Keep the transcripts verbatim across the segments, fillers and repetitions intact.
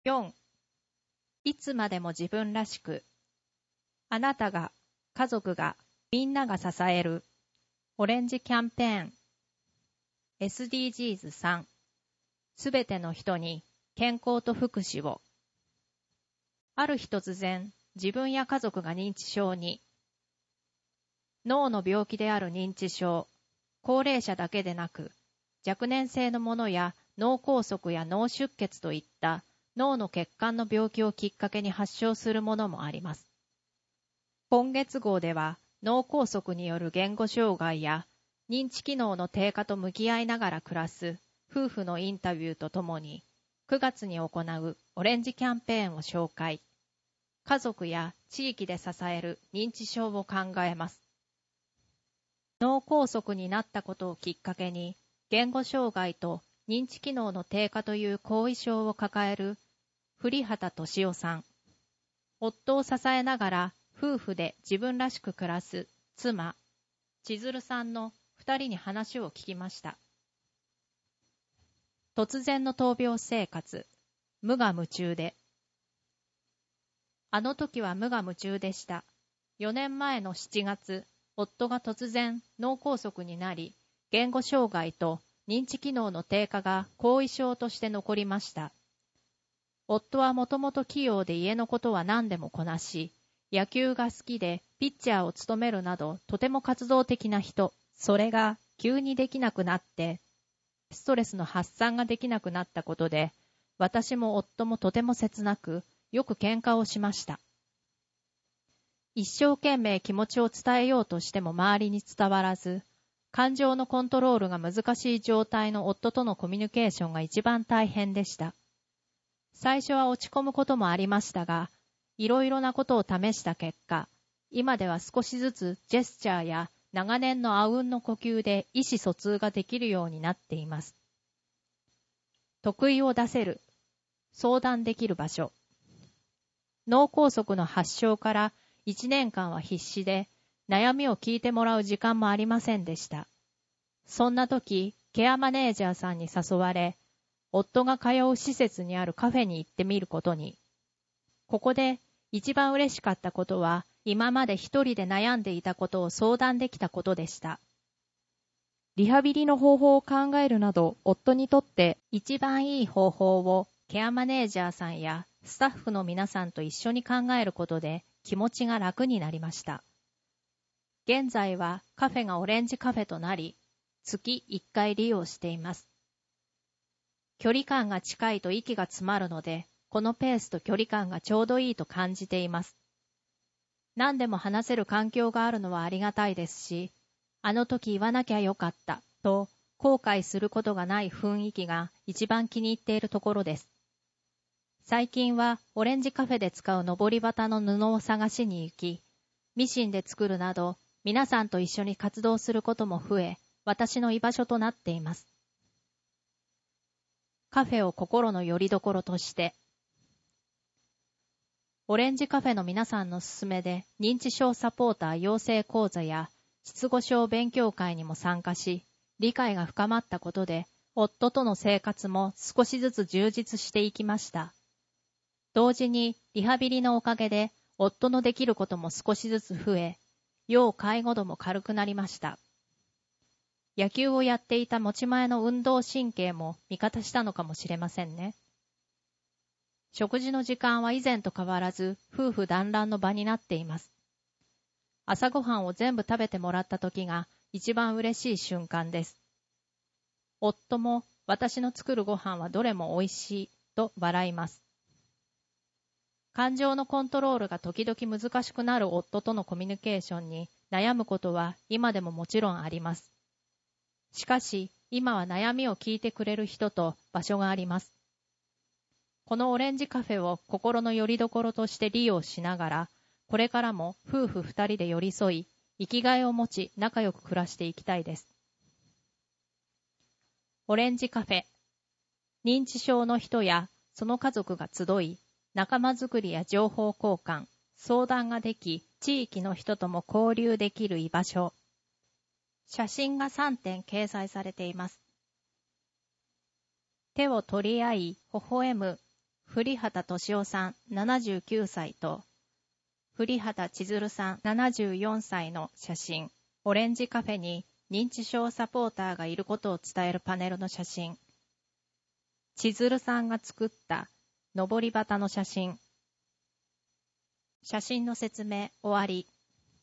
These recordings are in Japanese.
よん. いつまでも自分らしく。あなたが、家族が、みんなが支える。オレンジキャンペーン。エスディージーズさん. すべての人に健康と福祉を。ある日突然、自分や家族が認知症に。脳の病気である認知症、高齢者だけでなく、若年性のものや脳梗塞や脳出血といった脳の血管の病気をきっかけに発症するものもあります。今月号では脳梗塞による言語障害や認知機能の低下と向き合いながら暮らす夫婦のインタビューとともにくがつに行うオレンジキャンペーンを紹介。家族や地域で支える認知症を考えます。脳梗塞になったことをきっかけに言語障害と認知機能の低下という後遺症を抱える栗畑俊夫さん。夫を支えながら夫婦で自分らしく暮らす妻、千鶴さんの二人に話を聞きました。突然の闘病生活、無我夢中で。あの時は無我夢中でした。よねんまえのしちがつ、夫が突然脳梗塞になり、言語障害と認知機能の低下が後遺症として残りました。夫はもともと器用で家のことは何でもこなし、野球が好きでピッチャーを務めるなどとても活動的な人。それが急にできなくなって、ストレスの発散ができなくなったことで、私も夫もとても切なく、よく喧嘩をしました。一生懸命気持ちを伝えようとしても周りに伝わらず、感情のコントロールが難しい状態の夫とのコミュニケーションが一番大変でした。最初は落ち込むこともありましたが、いろいろなことを試した結果、今では少しずつジェスチャーや長年のあうんの呼吸で意思疎通ができるようになっています。得意を出せる。相談できる場所。脳梗塞の発症からいちねんかんは必死で、悩みを聞いてもらう時間もありませんでした。そんな時、ケアマネージャーさんに誘われ、夫が通う施設にあるカフェに行ってみることに。ここで一番嬉しかったことは、今まで一人で悩んでいたことを相談できたことでした。リハビリの方法を考えるなど、夫にとって一番いい方法をケアマネージャーさんやスタッフの皆さんと一緒に考えることで気持ちが楽になりました。現在はカフェがオレンジカフェとなり、月いっかい利用しています。距離感が近いと息が詰まるので、このペースと距離感がちょうどいいと感じています。何でも話せる環境があるのはありがたいですし、あの時言わなきゃよかったと後悔することがない雰囲気が一番気に入っているところです。最近はオレンジカフェで使う登り旗の布を探しに行き、ミシンで作るなど皆さんと一緒に活動することも増え、私の居場所となっています。カフェを心の拠り所として。オレンジカフェの皆さんの勧めで認知症サポーター養成講座や失語症勉強会にも参加し、理解が深まったことで、夫との生活も少しずつ充実していきました。同時にリハビリのおかげで夫のできることも少しずつ増え、要介護度も軽くなりました。野球をやっていた持ち前の運動神経も味方したのかもしれませんね。食事の時間は以前と変わらず夫婦団らんの場になっています。朝ごはんを全部食べてもらった時が一番嬉しい瞬間です。夫も私の作るご飯はどれも美味しいと笑います。感情のコントロールが時々難しくなる夫とのコミュニケーションに悩むことは今でももちろんあります。しかし今は悩みを聞いてくれる人と場所があります。このオレンジカフェを心の拠り所として利用しながら、これからも夫婦二人で寄り添い、生きがいを持ち仲良く暮らしていきたいです。オレンジカフェ。認知症の人やその家族が集い、仲間づくりや情報交換、相談ができ、地域の人とも交流できる居場所。写真がさんてん掲載されています。手を取り合い、微笑む栗畑俊夫さんななじゅうきゅうさいと、栗畑千鶴さんななじゅうよんさいの写真。オレンジカフェに認知症サポーターがいることを伝えるパネルの写真。千鶴さんが作った上り旗の写真。写真の説明終わり。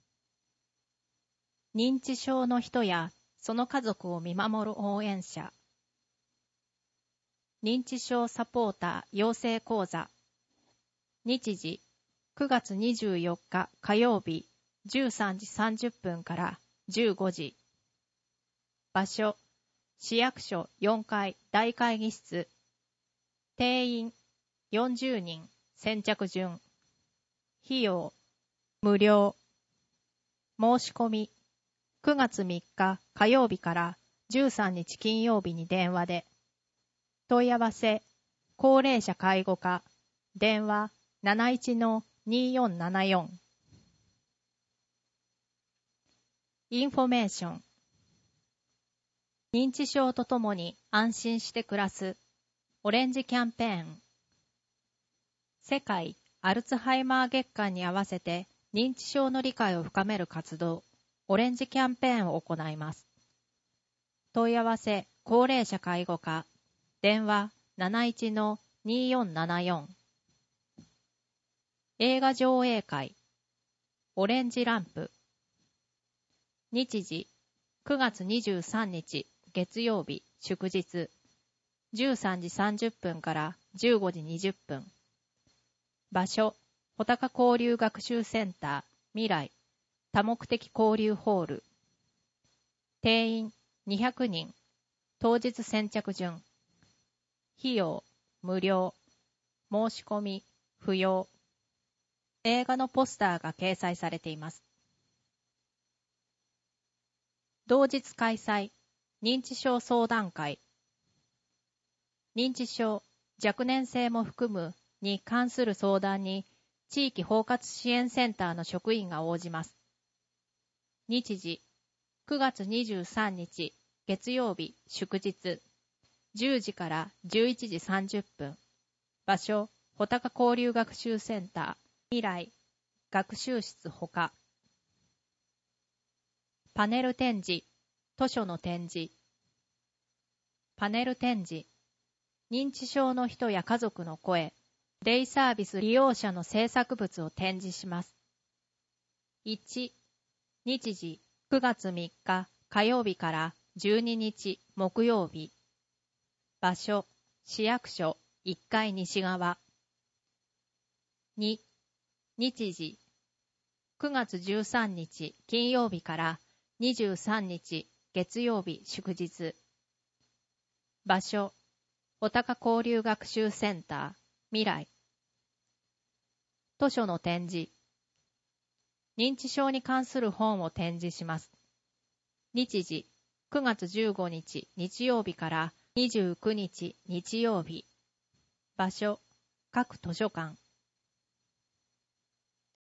認知症の人やその家族を見守る応援者。認知症サポーター養成講座。日時くがつにじゅうよっか火曜日じゅうさんじさんじゅっぷんからじゅうごじ。場所市役所よんかい大会議室。定員よんじゅうにん先着順。費用無料。申し込みくがつみっか火曜日からじゅうさんにち金曜日に電話で。問い合わせ高齢者介護課電話 なないちのにーよんななよん。インフォメーション。認知症とともに安心して暮らすオレンジキャンペーン。世界アルツハイマー月間に合わせて認知症の理解を深める活動オレンジキャンペーンを行います。問い合わせ高齢者介護課電話 なないちのにーよんななよん。映画上映会オレンジランプ。日時くがつにじゅうさんにち月曜日祝日じゅうさんじさんじゅっぷんからじゅうごじにじゅっぷん。場所穂高交流学習センター未来多目的交流ホール。定員にひゃくにん当日先着順。費用無料。申し込み不要。映画のポスターが掲載されています。同日開催認知症相談会。認知症若年性も含むに関する相談に地域包括支援センターの職員が応じます。日時くがつにじゅうさんにち月曜日祝日じゅうじからじゅういちじさんじゅっぷん。場所穂高交流学習センター未来学習室ほか。パネル展示図書の展示。パネル展示認知症の人や家族の声デイサービス利用者の制作物を展示します。いち日時くがつみっか火曜日からじゅうににち木曜日。場所市役所いっかい西側。に日時くがつじゅうさんにち金曜日からにじゅうさんにち月曜日祝日。場所穂高交流学習センター未来。図書の展示認知症に関する本を展示します。日時くがつじゅうごにち日曜日からにじゅうくにち日曜日。場所各図書館。